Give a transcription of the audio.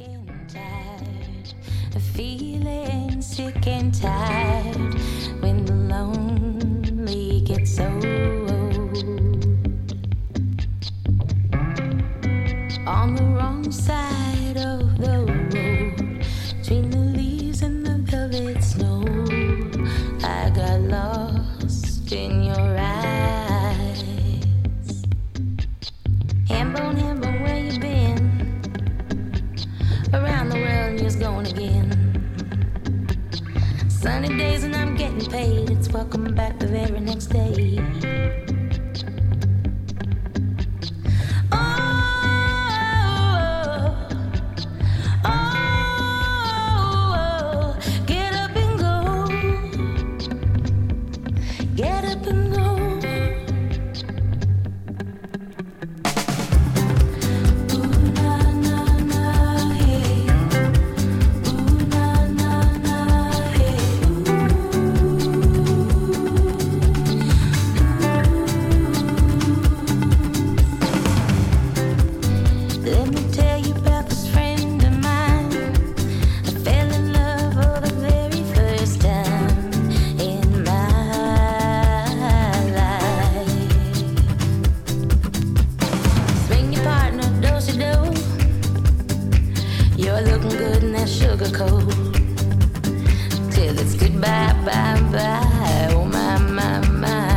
and tired, feeling sick and tired when the lonely gets old. On the wrong side of the road, between the leaves and the velvet snow, I got lost in your eyes. Hambone, where you been? Around the world and just going again. Sunny days and I'm getting paid. It's welcome back the very next day. You're looking good in that sugar coat. Till it's goodbye, bye, bye. Oh my, my, my.